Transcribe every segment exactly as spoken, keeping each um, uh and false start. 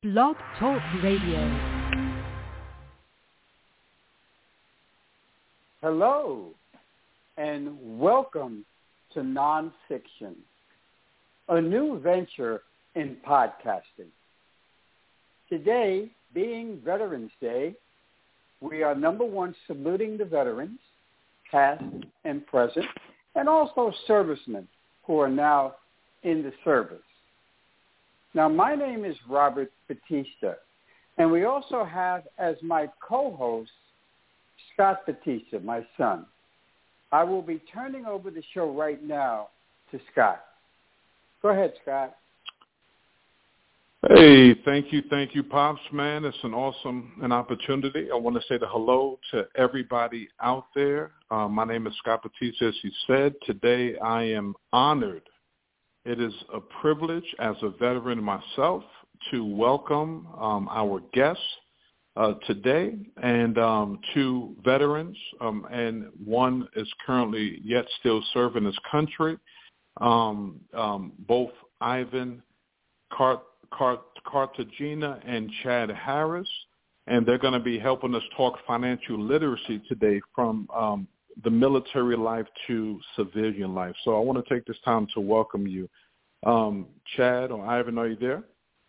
Blog Talk Radio. Hello, and welcome to Nonfiction, a new venture in podcasting. Today, being Veterans Day, we are number one saluting the veterans, past and present, and also servicemen who are now in the service. Now, my name is Robert Batista, and we also have as my co-host Scott Batista, my son. I will be turning over the show right now to Scott. Go ahead, Scott. Hey, thank you, thank you, Pops, man. It's an awesome an opportunity. I want to say the hello to everybody out there. Uh, my name is Scott Batista, as you said. Today I am honored. It is a privilege as a veteran myself to welcome um, our guests uh, today, and um, two veterans, um, and one is currently yet still serving his country, um, um, both Ivan Cart- Cart- Cartagena and Chad Harris, and they're going to be helping us talk financial literacy today from um, the military life to civilian life. So I want to take this time to welcome you. Um, Chad or Ivan, are you there?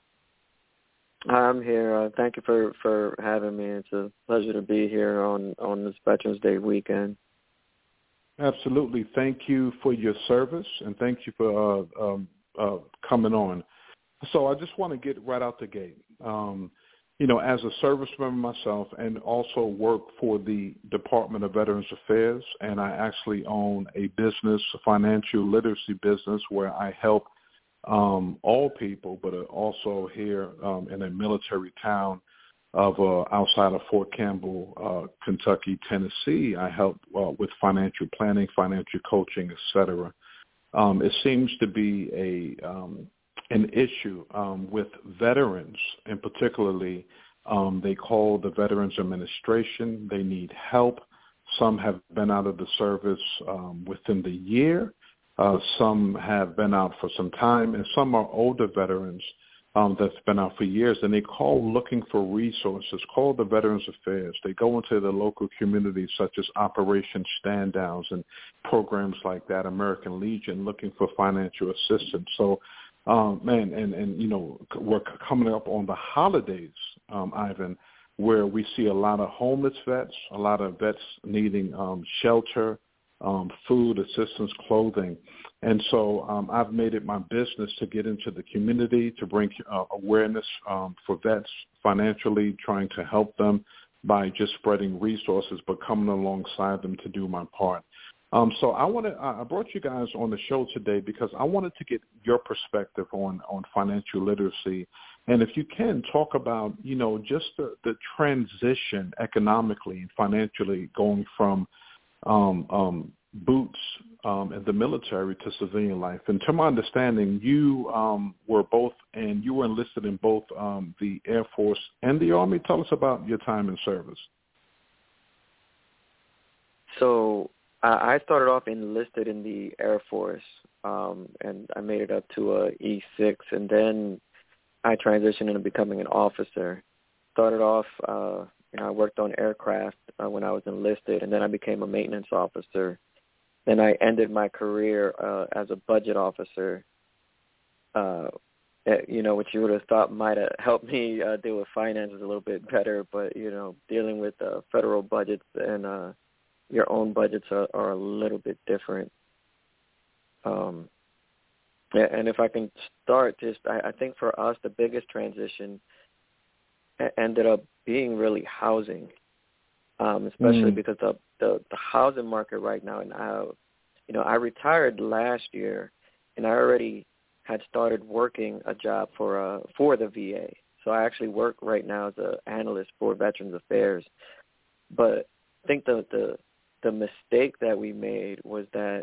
I'm here. Uh, thank you for, for having me. It's a pleasure to be here on, on this Veterans Day weekend. Absolutely. Thank you for your service, and thank you for uh, um, uh, coming on. So I just want to get right out the gate. Um, you know, as a service member myself, and also work for the Department of Veterans Affairs, and I actually own a business, a financial literacy business, where I help um, all people, but also here um, in a military town of uh, outside of Fort Campbell, uh, Kentucky, Tennessee. I help uh, with financial planning, financial coaching, et cetera. Um, it seems to be a um, an issue um, with veterans, and particularly um, they call the Veterans Administration. They need help. Some have been out of the service um, within the year. Uh, some have been out for some time, and some are older veterans um, that's been out for years, and they call looking for resources, call the Veterans Affairs. They go into the local communities such as Operation Stand Downs and programs like that, American Legion, looking for financial assistance. So Um, man, and, and, you know, we're coming up on the holidays, um, Ivan, where we see a lot of homeless vets, a lot of vets needing um, shelter, um, food, assistance, clothing. And so um, I've made it my business to get into the community, to bring uh, awareness um, for vets financially, trying to help them by just spreading resources, but coming alongside them to do my part. Um, so I wanted, I brought you guys on the show today because I wanted to get your perspective on, on financial literacy. And if you can, talk about, you know, just the, the transition economically and financially going from um, um, boots um, in the military to civilian life. And to my understanding, you um, were both, and you were enlisted in both um, the Air Force and the Army. Tell us about your time in service. So I started off enlisted in the Air Force, um, and I made it up to a E six, and then I transitioned into becoming an officer. Started off, uh, you know, I worked on aircraft uh, when I was enlisted, and then I became a maintenance officer. Then I ended my career uh, as a budget officer, uh, you know, which you would have thought might have helped me uh, deal with finances a little bit better, but, you know, dealing with uh, federal budgets and uh your own budgets are, are a little bit different. Um, and if I can start, just I, I think for us, the biggest transition ended up being really housing, um, especially mm. because the, the the housing market right now, and I, you know, I retired last year, and I already had started working a job for uh, for the V A. So I actually work right now as an analyst for Veterans Affairs. But I think the the The mistake that we made was that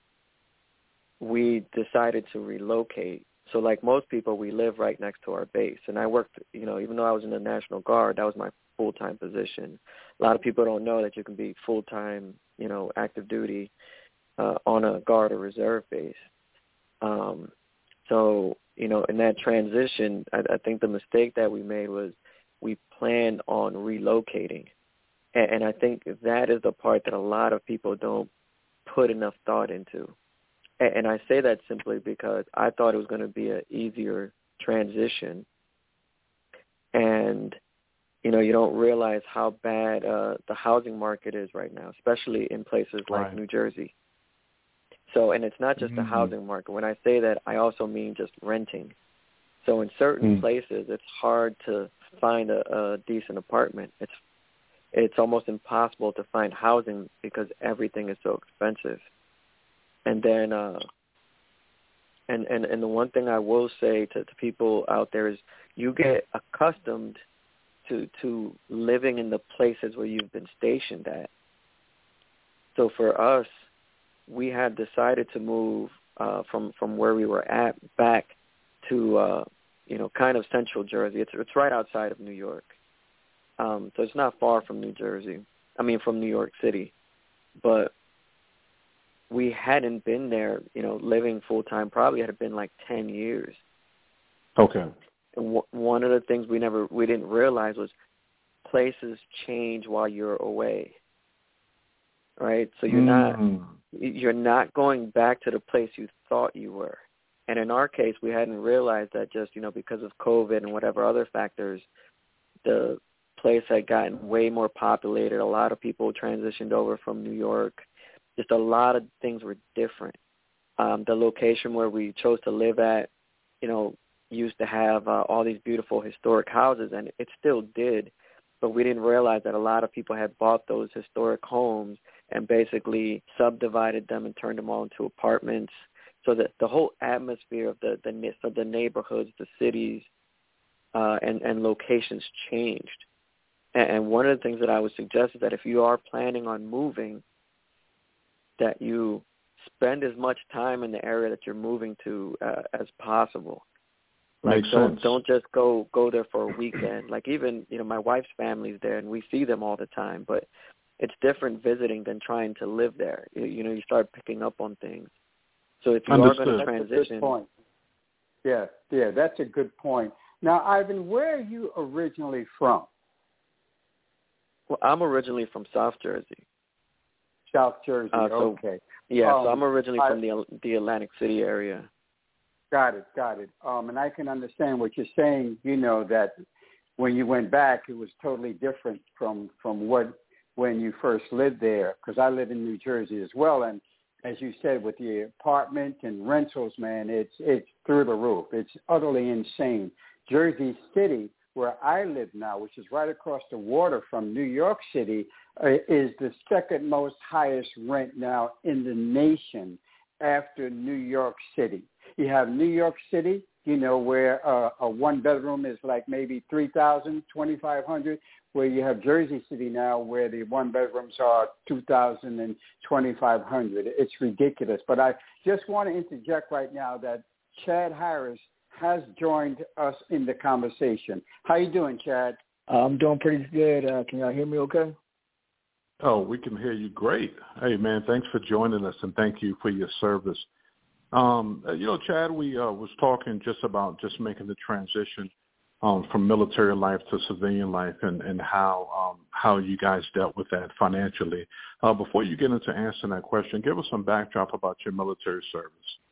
we decided to relocate. So like most people, we live right next to our base. And I worked, you know, even though I was in the National Guard, that was my full-time position. A lot of people don't know that you can be full-time, you know, active duty uh, on a Guard or reserve base. Um, so you know, in that transition, I, I think the mistake that we made was we planned on relocating. And, and I think that is the part that a lot of people don't put enough thought into. And, and I say that simply because I thought it was going to be an easier transition. And, you know, you don't realize how bad uh, the housing market is right now, especially in places like right. New Jersey. So, and it's not just mm-hmm. the housing market. When I say that, I also mean just renting. So in certain mm. places, it's hard to find a, a decent apartment. It's it's almost impossible to find housing because everything is so expensive. And then, uh, and, and, and the one thing I will say to, to people out there is you get accustomed to to living in the places where you've been stationed at. So for us, we had decided to move uh, from from where we were at back to uh, you know kind of central Jersey. It's it's right outside of New York, um, so it's not far from New Jersey. I mean, from New York City, but we hadn't been there, you know, living full time. Probably had been like ten years. Okay. And w- one of the things we never we didn't realize was places change while you're away. Right, so you're mm-hmm. not you're not going back to the place you thought you were. And in our case, we hadn't realized that just, you know, because of COVID and whatever other factors, the place had gotten way more populated. A lot of people transitioned over from New York. Just a lot of things were different. Um, the location where we chose to live at, you know, used to have uh, all these beautiful historic houses, and it still did. But we didn't realize that a lot of people had bought those historic homes and basically subdivided them and turned them all into apartments, so that the whole atmosphere of the the, of the neighborhoods, the cities, uh, and, and locations changed. And, and one of the things that I would suggest is that if you are planning on moving, that you spend as much time in the area that you're moving to uh, as possible. Like, Makes don't sense. don't just go go there for a weekend. Like, even, you know, my wife's family's there, and we see them all the time. But it's different visiting than trying to live there. You, you know, you start picking up on things. So if you Understood. are going to That's transition, a good point. Yeah, yeah, that's a good point. Now, Ivan, where are you originally from? Well, I'm originally from South Jersey. South Jersey. Uh, so, okay. Yeah, um, so I'm originally I, from the the Atlantic City area. Got it, got it. Um, and I can understand what you're saying, you know, that when you went back, it was totally different from, from what when you first lived there, because I live in New Jersey as well. And as you said, with the apartment and rentals, man, it's it's through the roof. It's utterly insane. Jersey City, where I live now, which is right across the water from New York City, uh, is the second most highest rent now in the nation after New York City. You have New York City, you know, where uh, a one-bedroom is like maybe three thousand dollars, twenty-five hundred dollars, where you have Jersey City now where the one-bedrooms are two thousand dollars and twenty-five hundred dollars. It's ridiculous. But I just want to interject right now that Chad Harris has joined us in the conversation. How you doing, Chad? I'm doing pretty good. Uh, can y'all hear me okay? Oh, we can hear you great. Hey, man, thanks for joining us, and thank you for your service. Um, you know, Chad, we uh, was talking just about just making the transition um, from military life to civilian life, and, and how um, how you guys dealt with that financially. Uh, before you get into answering that question, give us some backdrop about your military service.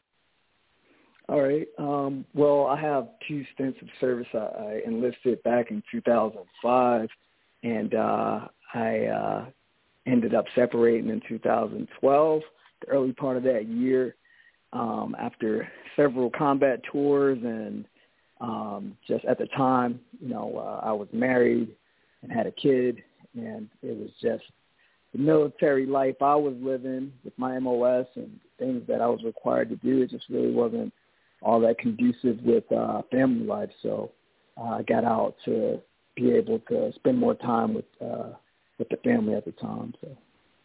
All right. Um, well, I have two stints of service. I, I enlisted back in two thousand five, and uh, I uh, ended up separating in two thousand twelve, the early part of that year. Um, after several combat tours and um, just at the time, you know, uh, I was married and had a kid, and it was just the military life I was living with my M O S and things that I was required to do. It just really wasn't all that conducive with uh, family life. So uh, I got out to be able to spend more time with uh, with the family at the time. So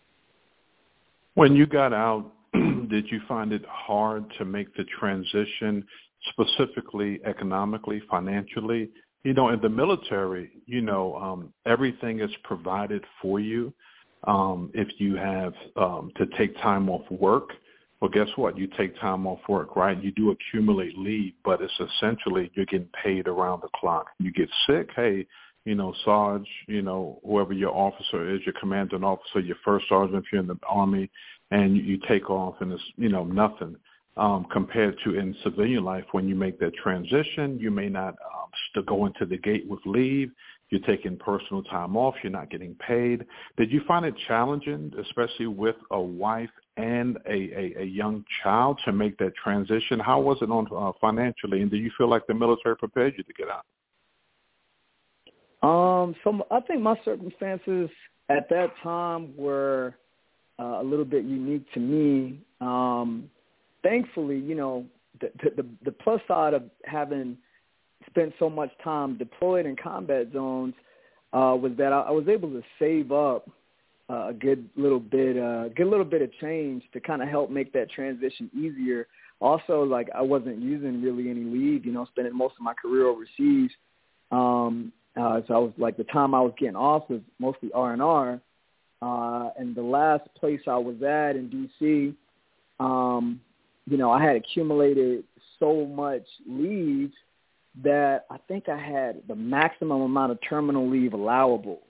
when you got out, did you find it hard to make the transition, specifically economically, financially? You know, in the military, you know, um, everything is provided for you. Um, if you have um, to take time off work, Well, guess what? You take time off work, right? You do accumulate leave, but it's essentially you're getting paid around the clock. You get sick, hey, you know, Sarge, you know, whoever your officer is, your commanding officer, your first sergeant if you're in the Army, and you, you take off and it's, you know, nothing um, compared to in civilian life when you make that transition. You may not um, still go into the gate with leave. You're taking personal time off. You're not getting paid. Did you find it challenging, especially with a wife and a, a, a young child, to make that transition? How was it on uh, financially, and do you feel like the military prepared you to get out? Um, so I think my circumstances at that time were uh, a little bit unique to me. Um, thankfully, you know, the, the, the plus side of having spent so much time deployed in combat zones uh, was that I, I was able to save up uh, a good little bit, uh, good little bit of change to kind of help make that transition easier. Also, like I wasn't using really any leave, you know, spending most of my career overseas. Um, uh, so I was like the time I was getting off was mostly R and R. Uh, and the last place I was at in D C, um, you know, I had accumulated so much leave that I think I had the maximum amount of terminal leave allowable.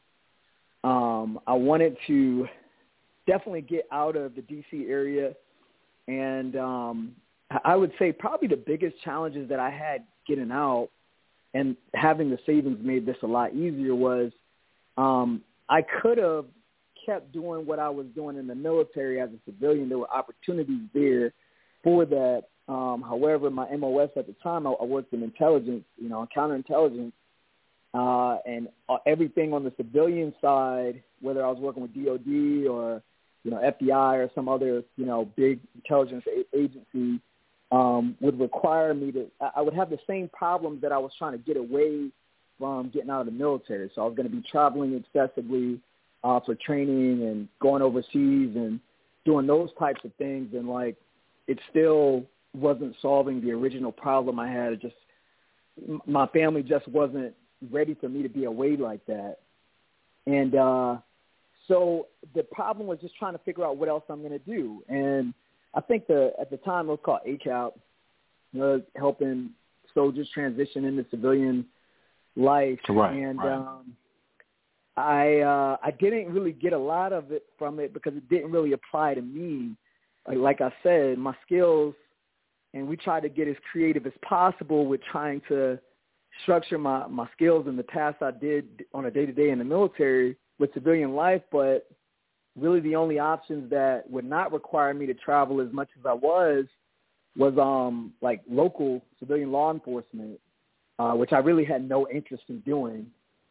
Um, I wanted to definitely get out of the D C area, and um, I would say probably the biggest challenges that I had getting out and having the savings made this a lot easier was um, I could have kept doing what I was doing in the military as a civilian. There were opportunities there for that. Um, however, my M O S at the time, I, I worked in intelligence, you know, counterintelligence, uh, and uh, everything on the civilian side, whether I was working with D O D or, you know, F B I or some other, you know, big intelligence a- agency, um, would require me to, I, I would have the same problems that I was trying to get away from getting out of the military. So I was going to be traveling excessively uh, for training and going overseas and doing those types of things. And, like, it still wasn't solving the original problem I had. It just, my family just wasn't ready for me to be away like that. And uh, so the problem was just trying to figure out what else I'm going to do. And I think the at the time it was called A C A P, you know, helping soldiers transition into civilian life. Right, and right. Um, I uh, I didn't really get a lot of it from it because it didn't really apply to me. Like, like I said, my skills, and we tried to get as creative as possible with trying to structure my, my skills and the tasks I did on a day-to-day in the military with civilian life, but really the only options that would not require me to travel as much as I was was um like local civilian law enforcement, uh, which I really had no interest in doing.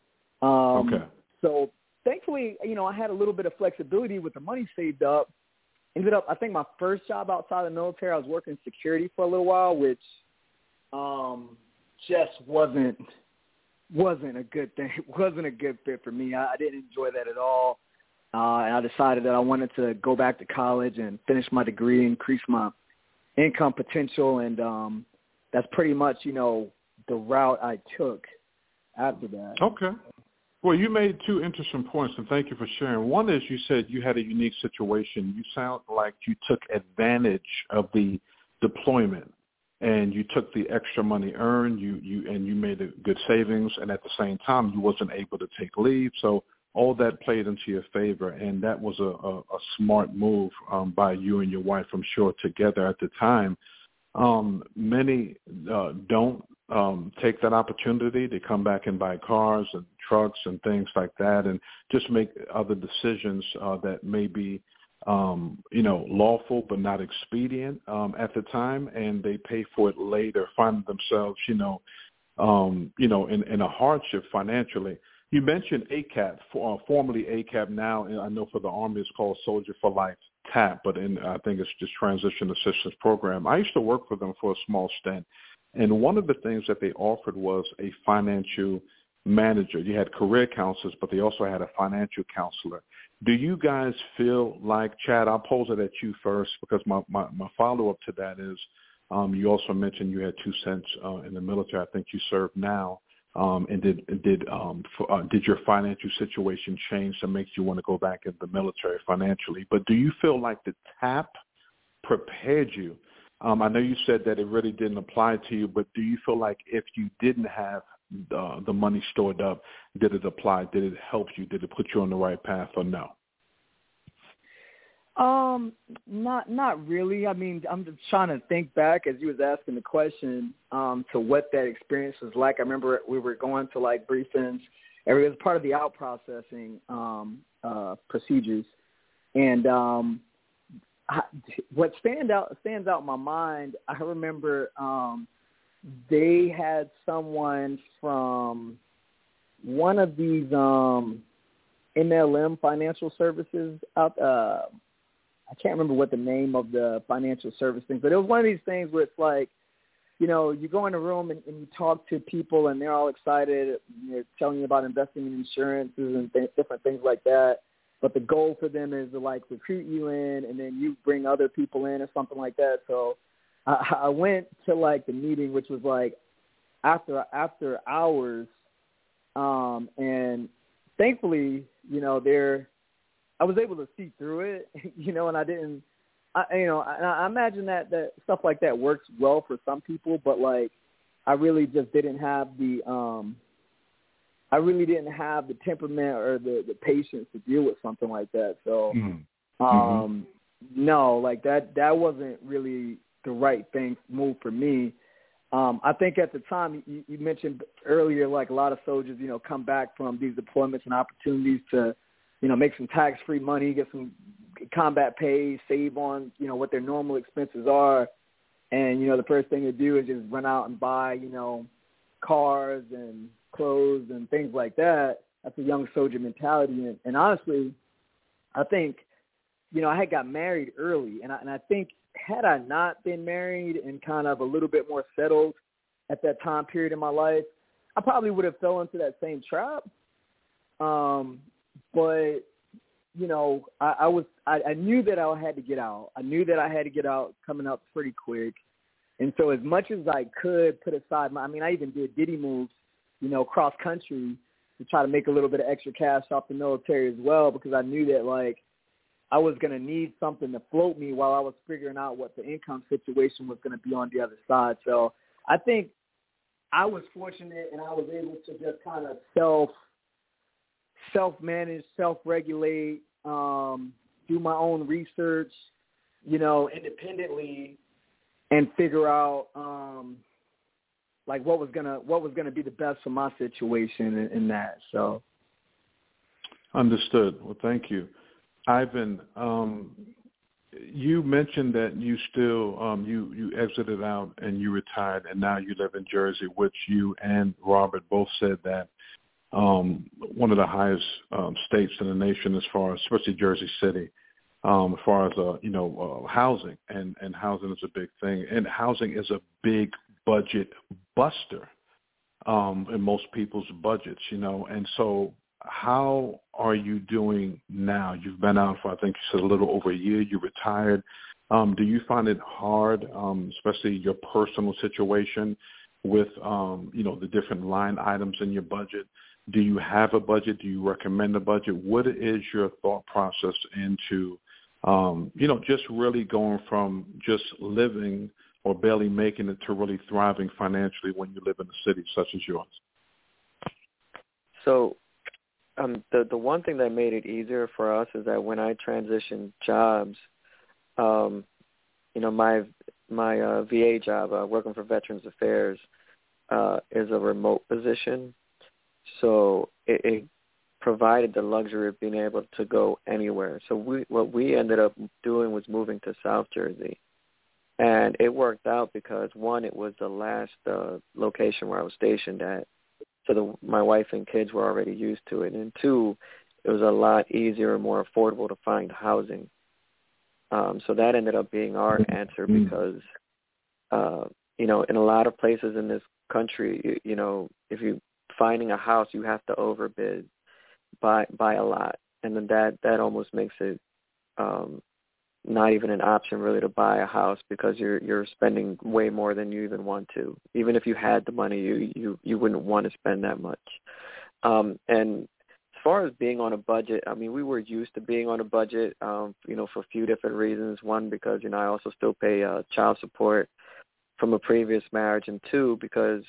Um, okay. So thankfully, you know, I had a little bit of flexibility with the money saved up. Ended up, I think my first job outside of the military, I was working security for a little while, which um, just wasn't wasn't a good thing. It wasn't a good fit for me. I, I didn't enjoy that at all. Uh, and I decided that I wanted to go back to college and finish my degree, increase my income potential, and um, that's pretty much, you know, the route I took after that. Okay. Well, you made two interesting points, and thank you for sharing. One is you said you had a unique situation. You sound like you took advantage of the deployment, and you took the extra money earned, you, you and you made a good savings, and at the same time you wasn't able to take leave. So all that played into your favor, and that was a, a, a smart move um, by you and your wife, I'm sure, together at the time. Um, many uh, don't um, take that opportunity to come back and buy cars and trucks and things like that, and just make other decisions uh, that may be, um, you know, lawful but not expedient um, at the time, and they pay for it later, finding themselves, you know, um, you know, in, in a hardship financially. You mentioned A C A P, for, uh, formerly A C A P, now I know for the Army it's called Soldier for Life, T A P, but in, I think it's just Transition Assistance Program. I used to work for them for a small stint, and one of the things that they offered was a financial manager. You had career counselors, but they also had a financial counselor. Do you guys feel like, Chad, I'll pose it at you first because my, my, my follow-up to that is um, you also mentioned you had two cents uh, in the military. I think you serve now. Um, and did did um, for, uh, did your financial situation change to make you want to go back in the military financially? But do you feel like the T A P prepared you? Um, I know you said that it really didn't apply to you, but do you feel like if you didn't have uh, the money stored up, did it apply? Did it help you? Did it put you on the right path, or no? Um, not not really. I mean, I'm just trying to think back as you was asking the question um, to what that experience was like. I remember we were going to like briefings. It was part of the out processing um, uh, procedures, and um, I, what stand out stands out in my mind. I remember um, they had someone from one of these um, M L M financial services out. Uh, I can't remember what the name of the financial service thing, but it was one of these things where it's like, you know, you go in a room and, and you talk to people and they're all excited. They're telling you about investing in insurances and th- different things like that. But the goal for them is to like recruit you in, and then you bring other people in or something like that. So I, I went to like the meeting, which was like after after hours, um, and thankfully, you know, they're I was able to see through it, you know, and I didn't, I, you know, I, I imagine that, that stuff like that works well for some people, but like, I really just didn't have the, um, I really didn't have the temperament or the, the patience to deal with something like that. So, mm-hmm. um, no, like that, that wasn't really the right thing move for me. Um, I think at the time you, you mentioned earlier, like a lot of soldiers, you know, come back from these deployments and opportunities to, you know, make some tax-free money, get some combat pay, save on, you know, what their normal expenses are. And, you know, the first thing to do is just run out and buy, you know, cars and clothes and things like that. That's a young soldier mentality. And, and honestly, I think, you know, I had got married early. And I, and I think had I not been married and kind of a little bit more settled at that time period in my life, I probably would have fell into that same trap. Um, But, you know, I, I was I, I knew that I had to get out. I knew that I had to get out coming up pretty quick. And so as much as I could put aside my – I mean, I even did Diddy moves, you know, cross-country to try to make a little bit of extra cash off the military as well, because I knew that, like, I was going to need something to float me while I was figuring out what the income situation was going to be on the other side. So I think I was fortunate and I was able to just kind of self – self-manage, self-regulate, um, do my own research, you know, independently, and figure out um, like what was gonna what was gonna be the best for my situation in, in that. So, understood. Well, thank you, Ivan. Um, you mentioned that you still um, you you exited out and you retired, and now you live in Jersey, which you and Robert both said that. Um, one of the highest um, states in the nation as far as, especially Jersey City, um, as far as, uh, you know, uh, housing. And, and housing is a big thing. And housing is a big budget buster um, in most people's budgets, you know. And so how are you doing now? You've been out for, I think you said, a little over a year. You retired. Um, do you find it hard, um, especially your personal situation with, um, you know, the different line items in your budget? Do you have a budget? Do you recommend a budget? What is your thought process into, um, you know, just really going from just living or barely making it to really thriving financially when you live in a city such as yours? So um, the the one thing that made it easier for us is that when I transitioned jobs, um, you know, my my uh, V A job, uh, working for Veterans Affairs, uh, is a remote position. So it, it provided the luxury of being able to go anywhere. So we, what we ended up doing was moving to South Jersey. And it worked out because, one, it was the last uh, location where I was stationed at. So the, my wife and kids were already used to it. And two, it was a lot easier and more affordable to find housing. Um, so that ended up being our answer because, uh, you know, in a lot of places in this country, you, you know, if you finding a house, you have to overbid by by a lot, and then that that almost makes it um, not even an option really to buy a house because you're you're spending way more than you even want to. Even if you had the money, you you you wouldn't want to spend that much. Um, and as far as being on a budget, I mean, we were used to being on a budget, um, you know, for a few different reasons. One, because, you know, I also still pay uh, child support from a previous marriage, and two, because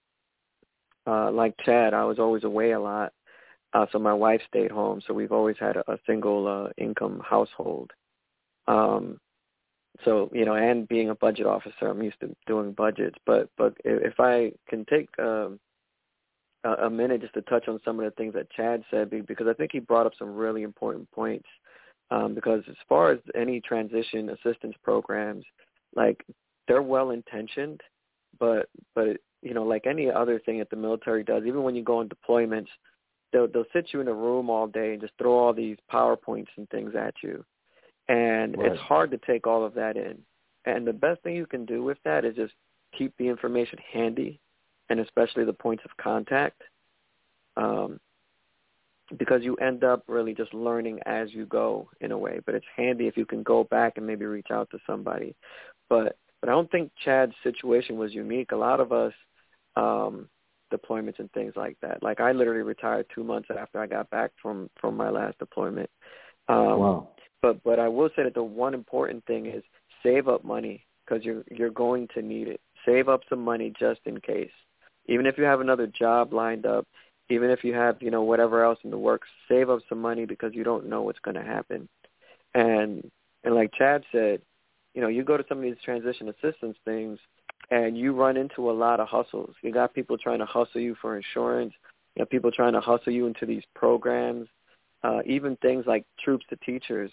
uh, like Chad, I was always away a lot, uh, so my wife stayed home, so we've always had a, a single uh, income household. Um, so, you know, and being a budget officer, I'm used to doing budgets, but, but if I can take um, a minute just to touch on some of the things that Chad said, because I think he brought up some really important points. Um, because as far as any transition assistance programs, like, they're well-intentioned, but, but you know, like any other thing that the military does, even when you go on deployments, they'll, they'll sit you in a room all day and just throw all these PowerPoints and things at you. And right. It's hard to take all of that in. And the best thing you can do with that is just keep the information handy, and especially the points of contact, um, because you end up really just learning as you go in a way. But it's handy if you can go back and maybe reach out to somebody. But but I don't think Chad's situation was unique. A lot of us, um, deployments and things like that. Like, I literally retired two months after I got back from, from my last deployment. Um, wow. But but I will say that the one important thing is save up money, because you're you're going to need it. Save up some money just in case. Even if you have another job lined up, even if you have, you know, whatever else in the works, save up some money, because you don't know what's going to happen. And and like Chad said, you know, you go to some of these transition assistance things, and you run into a lot of hustles. You got people trying to hustle you for insurance. You got people trying to hustle you into these programs, uh, even things like troops to teachers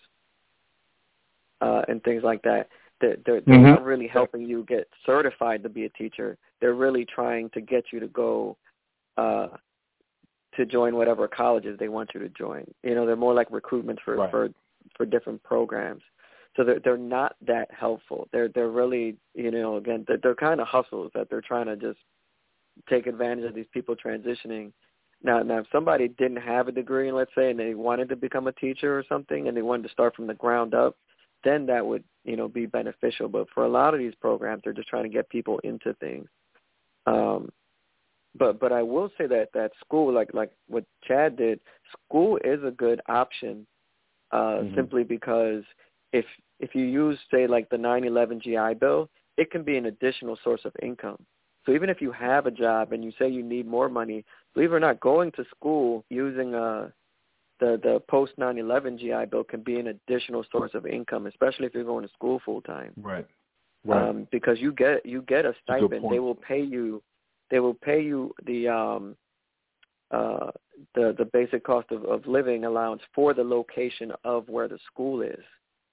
uh, and things like that. They're, they're, they're mm-hmm. not really helping you get certified to be a teacher. They're really trying to get you to go uh, to join whatever colleges they want you to join. You know, they're more like recruitment for, right. for, for different programs. So they're, they're not that helpful. They're they're really, you know, again, they're, they're kind of hustles that they're trying to just take advantage of these people transitioning. Now, now, if somebody didn't have a degree, let's say, and they wanted to become a teacher or something, and they wanted to start from the ground up, then that would, you know, be beneficial. But for a lot of these programs, they're just trying to get people into things. Um, but but I will say that that school, like like what Chad did, school is a good option, uh, mm-hmm. simply because if if you use, say, like the nine eleven G I Bill, it can be an additional source of income. So even if you have a job and you say you need more money, believe it or not, going to school using uh, the the post nine eleven G I Bill can be an additional source of income, especially if you're going to school full time. Right. Right. Um, because you get you get a stipend. They will pay you. They will pay you the um, uh, the the basic cost of, of living allowance for the location of where the school is.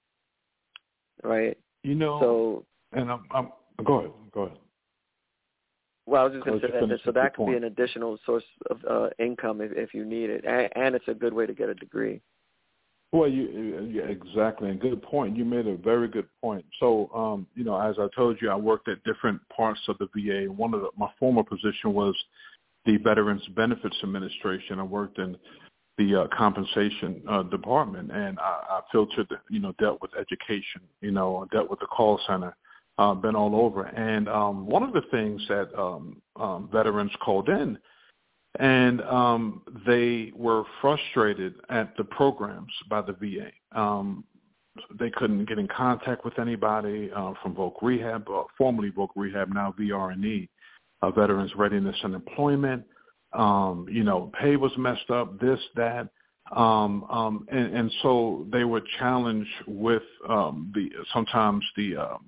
Right. You know. So. And I'm, I'm go ahead. Go ahead. Well, I was just going to say that, so that could be an additional source of uh, income if, if you need it, and, and it's a good way to get a degree. Well, you, yeah, exactly, and good point. You made a very good point. So, um, you know, as I told you, I worked at different parts of the V A. One of the, my former position was the Veterans Benefits Administration. I worked in the uh, compensation uh, department, and I, I filtered, you know, dealt with education, you know, dealt with the call center. Uh, been all over. And um, one of the things that um, um, veterans called in, and um, they were frustrated at the programs by the V A. Um, they couldn't get in contact with anybody uh, from Voc Rehab, uh, formerly Voc Rehab, now V R and E, uh, Veterans Readiness and Employment. Um, you know, pay was messed up, this, that. Um, um, and, and so they were challenged with um, the sometimes the um,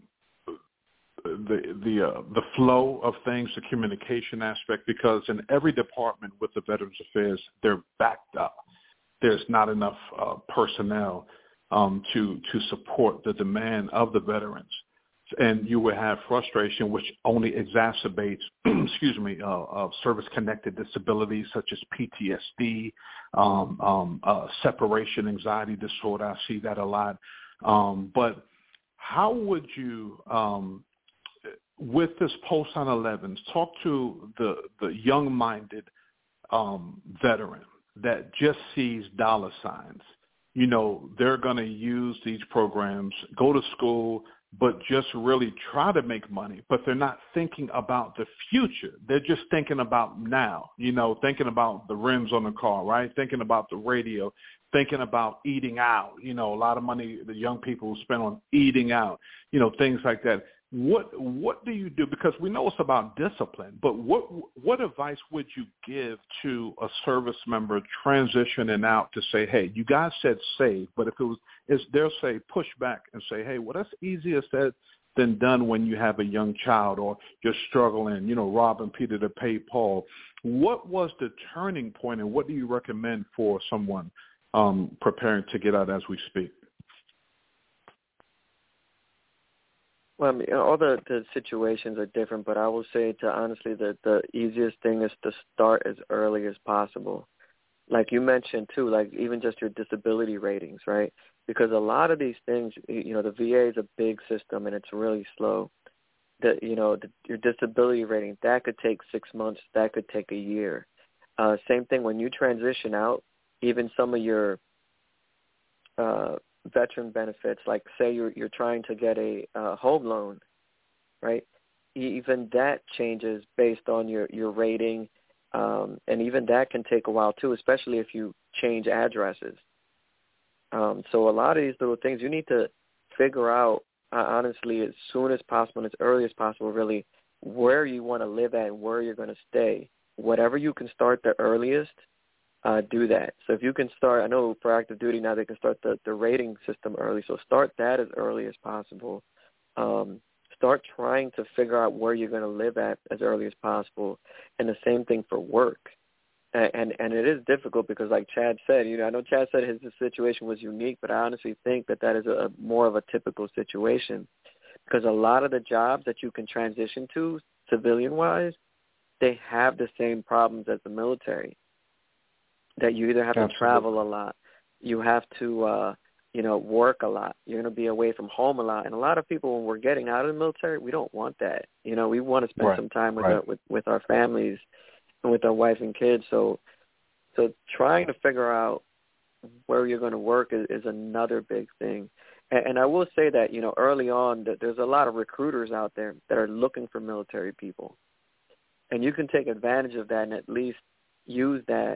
the the uh, the flow of things, the communication aspect, because in every department with the Veterans Affairs, they're backed up. There's not enough uh, personnel um, to to support the demand of the veterans, and you will have frustration, which only exacerbates, excuse me, uh, uh, service-connected disabilities such as P T S D, um, um, uh, separation anxiety disorder. I see that a lot. Um, but how would you um, with this post nine eleven, talk to the, the young-minded um, veteran that just sees dollar signs. You know, they're going to use these programs, go to school, but just really try to make money, but they're not thinking about the future. They're just thinking about now, you know, thinking about the rims on the car, right? Thinking about the radio, thinking about eating out, you know, a lot of money the young people spend on eating out, you know, things like that. What what do you do? Because we know it's about discipline, but what what advice would you give to a service member transitioning out to say, hey, you guys said save, but if it was, is they'll say push back and say, hey, well, that's easier said than done when you have a young child or you're struggling, you know, robbing Peter to pay Paul. What was the turning point, and what do you recommend for someone um, preparing to get out as we speak? Well, I mean, all the, the situations are different, but I will say to honestly that the easiest thing is to start as early as possible. Like you mentioned too, like even just your disability ratings, right? Because a lot of these things, you know, the V A is a big system and it's really slow. The, you know, the, your disability rating, that could take six months, that could take a year. Uh, same thing when you transition out, even some of your uh, veteran benefits, like say you're you're trying to get a uh, home loan, right? Even that changes based on your, your rating, um, and even that can take a while too, especially if you change addresses. Um, so a lot of these little things you need to figure out, uh, honestly, as soon as possible, as early as possible, really, where you want to live at and where you're going to stay. Whatever you can start the earliest, Uh, do that. So if you can start, I know for active duty now they can start the, the rating system early, so start that as early as possible. Um, start trying to figure out where you're going to live at as early as possible, and the same thing for work. And, and and it is difficult because, like Chad said, you know, I know Chad said his situation was unique, but I honestly think that that is a, a more of a typical situation because a lot of the jobs that you can transition to civilian-wise, they have the same problems as the military. That you either have Absolutely. to travel a lot, you have to, uh, you know, work a lot. You're going to be away from home a lot. And a lot of people, when we're getting out of the military, we don't want that. You know, we want to spend right. some time with, right. our, with with our families and with our wife and kids. So, so trying to figure out where you're going to work is, is another big thing. And, and I will say that, you know, early on, that there's a lot of recruiters out there that are looking for military people. And you can take advantage of that and at least use that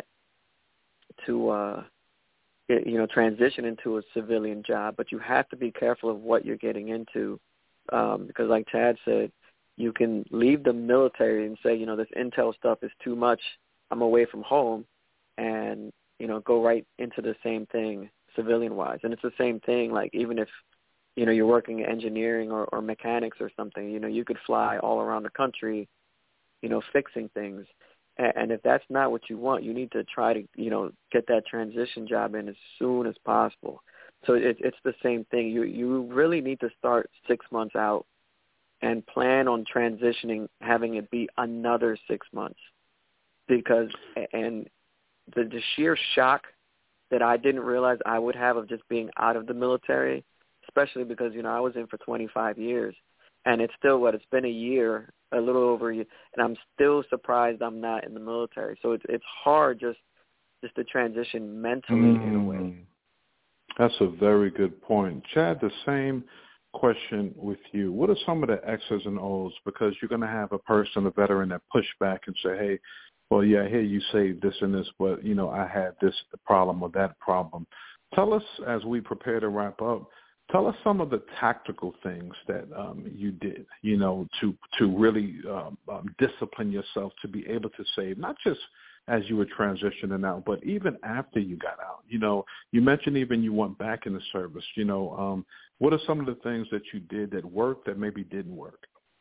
to, uh, you know, transition into a civilian job, but you have to be careful of what you're getting into um, because, like Chad said, you can leave the military and say, you know, this intel stuff is too much, I'm away from home, and, you know, go right into the same thing civilian-wise. And it's the same thing, like even if, you know, you're working in engineering or, or mechanics or something, you know, you could fly all around the country, you know, fixing things. And if that's not what you want, you need to try to, you know, get that transition job in as soon as possible. So it, it's the same thing. You you really need to start six months out and plan on transitioning, having it be another six months. Because, and the, the sheer shock that I didn't realize I would have of just being out of the military, especially because, you know, I was in for twenty-five years. And it's still, what, it's been a year, a little over a year, and I'm still surprised I'm not in the military. So it's it's hard just just to transition mentally mm. in a way. That's a very good point. Chad, the same question with you. What are some of the X's and O's? Because you're going to have a person, a veteran, that push back and say, hey, well, yeah, I hear you say this and this, but, you know, I had this problem or that problem. Tell us, as we prepare to wrap up, tell us some of the tactical things that um, you did, you know, to to really um, um, discipline yourself to be able to save, not just as you were transitioning out, but even after you got out. You know, you mentioned even you went back in the service. You know, um, what are some of the things that you did that worked that maybe didn't work?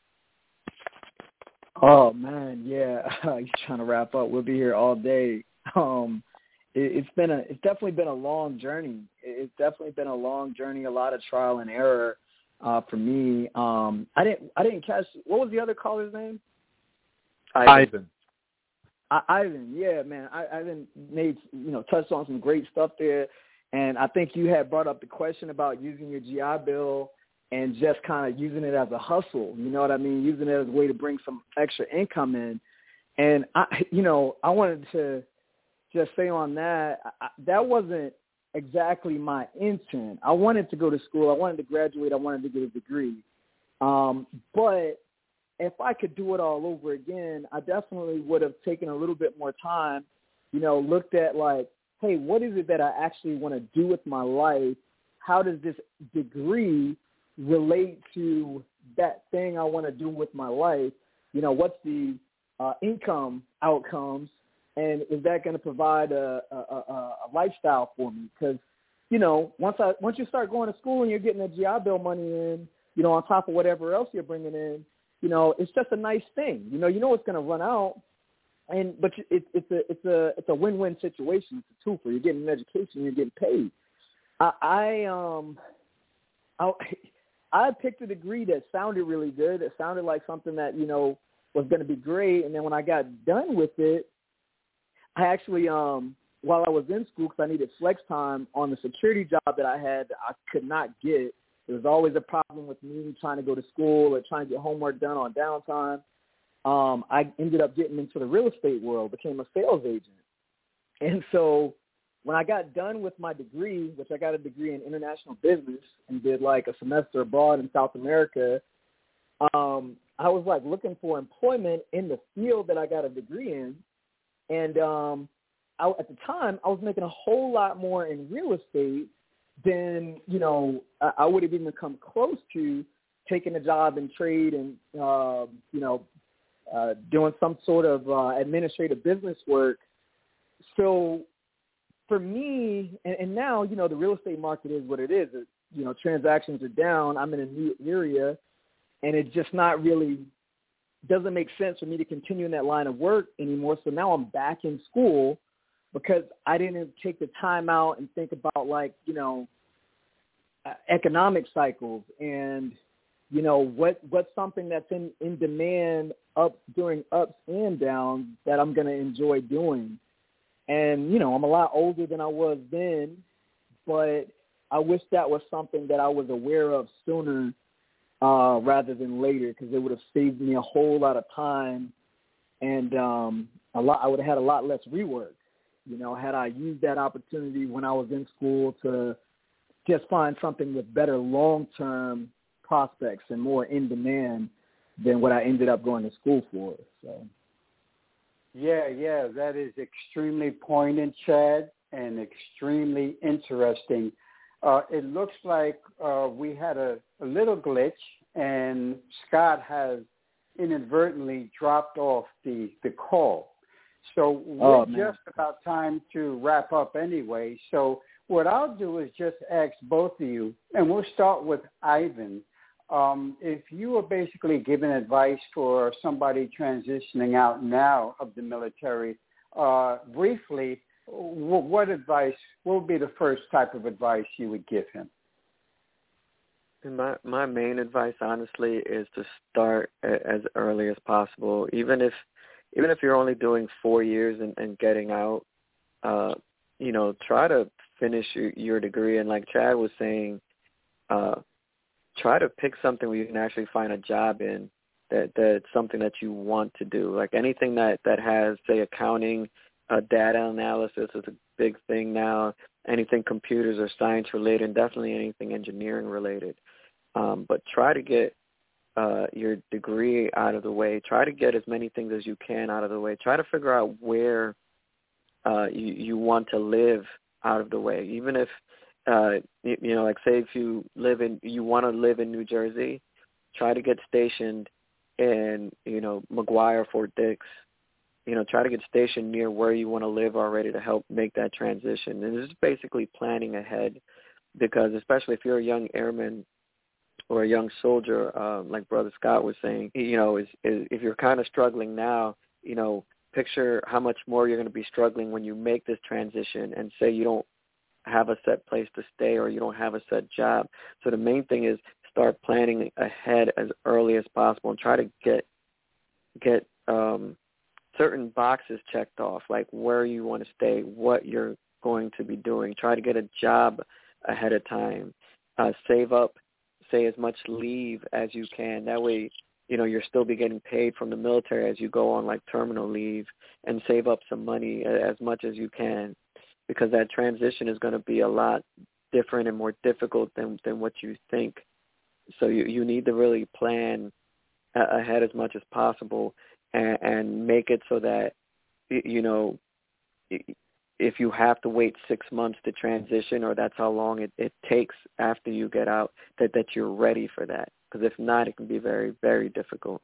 Oh, man, yeah. You're trying to wrap up. We'll be here all day. Um It's been a, it's definitely been a long journey. It's definitely been a long journey, a lot of trial and error uh, for me. Um, I didn't, I didn't catch, what was the other caller's name? Ivan. I, Ivan, yeah, man. I, Ivan made, you know, touched on some great stuff there. And I think you had brought up the question about using your G I Bill and just kind of using it as a hustle. You know what I mean? Using it as a way to bring some extra income in. And, I, you know, I wanted to just say on that, I, that wasn't exactly my intent. I wanted to go to school. I wanted to graduate. I wanted to get a degree. Um, but if I could do it all over again, I definitely would have taken a little bit more time, you know, looked at like, hey, what is it that I actually want to do with my life? How does this degree relate to that thing I want to do with my life? You know, what's the uh, income outcomes? And is that going to provide a, a, a, a lifestyle for me? Because, you know, once I once you start going to school and you're getting the G I Bill money in, you know, on top of whatever else you're bringing in, you know, it's just a nice thing. You know, you know it's going to run out, and but it, it's a it's a it's a win-win situation. It's a twofer. You're getting an education, you're getting paid. I, I um I I picked a degree that sounded really good. It sounded like something that, you know, was going to be great. And then when I got done with it, I actually, um, while I was in school, because I needed flex time on the security job that I had, that I could not get. There was always a problem with me trying to go to school or trying to get homework done on downtime. Um, I ended up getting into the real estate world, became a sales agent. And so when I got done with my degree, which I got a degree in international business and did like a semester abroad in South America, um, I was like looking for employment in the field that I got a degree in. And um, I, at the time, I was making a whole lot more in real estate than, you know, I, I would have even come close to taking a job in trade and, uh, you know, uh, doing some sort of uh, administrative business work. So for me, and, and now, you know, the real estate market is what it is. It, you know, transactions are down. I'm in a new area, and it's just not really doesn't make sense for me to continue in that line of work anymore. So now I'm back in school because I didn't take the time out and think about, like, you know, uh, economic cycles and, you know, what what's something that's in, in demand up during ups and downs that I'm going to enjoy doing. And, you know, I'm a lot older than I was then, but I wish that was something that I was aware of sooner uh, rather than later, because it would have saved me a whole lot of time, and um, a lot. I would have had a lot less rework. You know, had I used that opportunity when I was in school to just find something with better long-term prospects and more in demand than what I ended up going to school for. So. Yeah, yeah, that is extremely poignant, Chad, and extremely interesting. Uh, it looks like uh, we had a, a little glitch, and Scott has inadvertently dropped off the, the call. So we're oh, just about time to wrap up anyway. So what I'll do is just ask both of you, and we'll start with Ivan. Um, if you were basically giving advice for somebody transitioning out now of the military, uh, briefly, w- what advice, what would be the first type of advice you would give him? My my main advice, honestly, is to start a, as early as possible. Even if even if you're only doing four years and, and getting out, uh, you know, try to finish your, your degree. And like Chad was saying, uh, try to pick something where you can actually find a job in that that's something that you want to do. Like anything that, that has, say, accounting, uh, data analysis is a big thing now, anything computers or science related, and definitely anything engineering related. Um, but try to get uh, your degree out of the way. Try to get as many things as you can out of the way. Try to figure out where uh, you, you want to live out of the way. Even if, uh, you, you know, like say if you live in, you want to live in New Jersey, try to get stationed in, you know, McGuire, Fort Dix. You know, try to get stationed near where you want to live already to help make that transition. And it's basically planning ahead, because especially if you're a young airman or a young soldier, uh, like Brother Scott was saying, you know, is, is if you're kind of struggling now, you know, picture how much more you're going to be struggling when you make this transition and say you don't have a set place to stay or you don't have a set job. So the main thing is start planning ahead as early as possible and try to get get um, certain boxes checked off, like where you want to stay, what you're going to be doing. Try to get a job ahead of time. Uh, save up, say, as much leave as you can. That way, you know, you'll still be getting paid from the military as you go on like terminal leave, and save up some money as much as you can. because that transition is going to be a lot different and more difficult than, than what you think. So you, you need to really plan a- ahead as much as possible and, and make it so that, you know, if you have to wait six months to transition, or that's how long it, it takes after you get out, that, that you're ready for that. Because if not, it can be very, very difficult.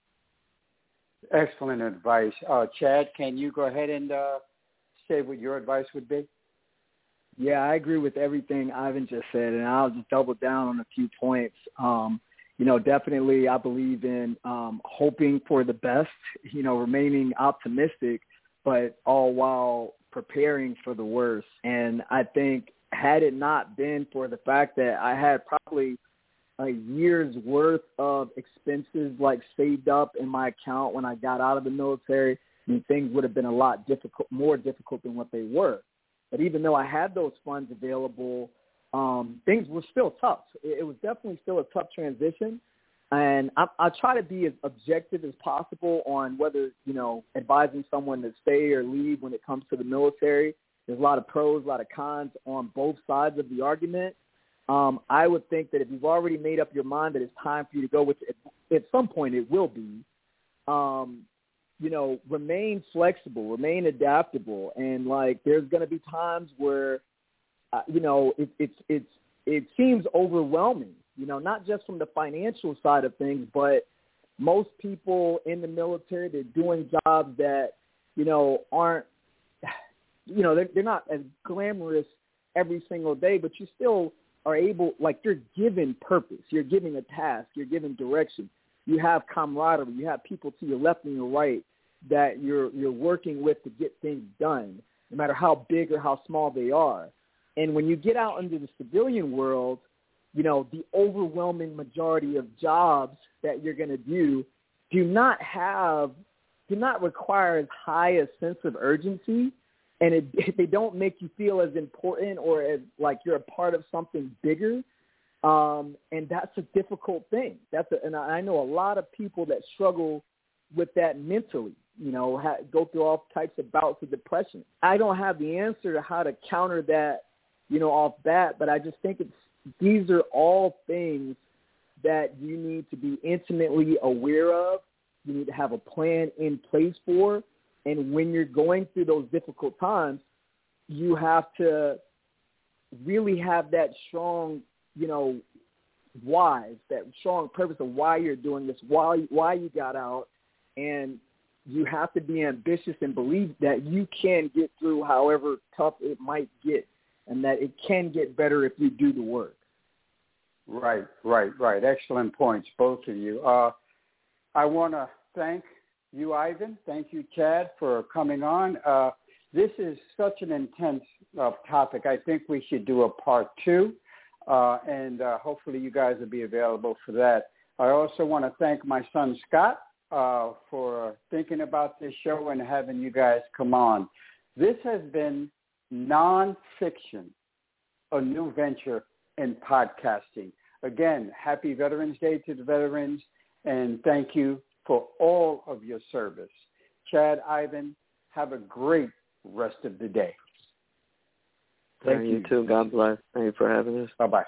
Excellent advice. Uh, Chad, can you go ahead and uh, say what your advice would be? Yeah, I agree with everything Ivan just said, and I'll just double down on a few points. Um, you know, definitely I believe in um, hoping for the best, you know, remaining optimistic, but all while preparing for the worst. And I think had it not been for the fact that I had probably a year's worth of expenses like saved up in my account when I got out of the military, I mean, things would have been a lot difficult, more difficult than what they were. But even though I had those funds available, um, things were still tough. It, it was definitely still a tough transition. And I, I try to be as objective as possible on whether, you know, advising someone to stay or leave when it comes to the military. There's a lot of pros, a lot of cons on both sides of the argument. Um, I would think that if you've already made up your mind that it's time for you to go, which at, at some point it will be, um, you know, remain flexible, remain adaptable. And, like, there's going to be times where, uh, you know, it, it's it's it seems overwhelming, you know, not just from the financial side of things, but most people in the military, they're doing jobs that, you know, aren't, you know, they're, they're not as glamorous every single day, but you still are able, like, you're given purpose. You're given a task. You're given direction. You have camaraderie. You have people to your left and your right that you're you're working with to get things done, no matter how big or how small they are. And when you get out into the civilian world, you know, the overwhelming majority of jobs that you're going to do do not have, do not require as high a sense of urgency, and it, they don't make you feel as important or as like you're a part of something bigger. Um, and that's a difficult thing. That's a, and I know a lot of people that struggle with that mentally, you know, ha- go through all types of bouts of depression. I don't have the answer to how to counter that, you know, off bat, but I just think it's, these are all things that you need to be intimately aware of. You need to have a plan in place for. And when you're going through those difficult times, you have to really have that strong, you know, why, that strong purpose of why you're doing this, why why you got out, and you have to be ambitious and believe that you can get through however tough it might get, and that it can get better if you do the work. Right, right, right. Excellent points, both of you. Uh, I want to thank you, Ivan. Thank you, Chad, for coming on. Uh, this is such an intense uh, topic. I think we should do a part two. Uh, and uh, hopefully you guys will be available for that. I also want to thank my son, Scott, uh, for thinking about this show and having you guys come on. This has been Nonfiction, a new venture in podcasting. Again, happy Veterans Day to the veterans, and thank you for all of your service. Chad, Ivan, have a great rest of the day. Thank you, you too. God bless. Thank you for having us. Bye-bye.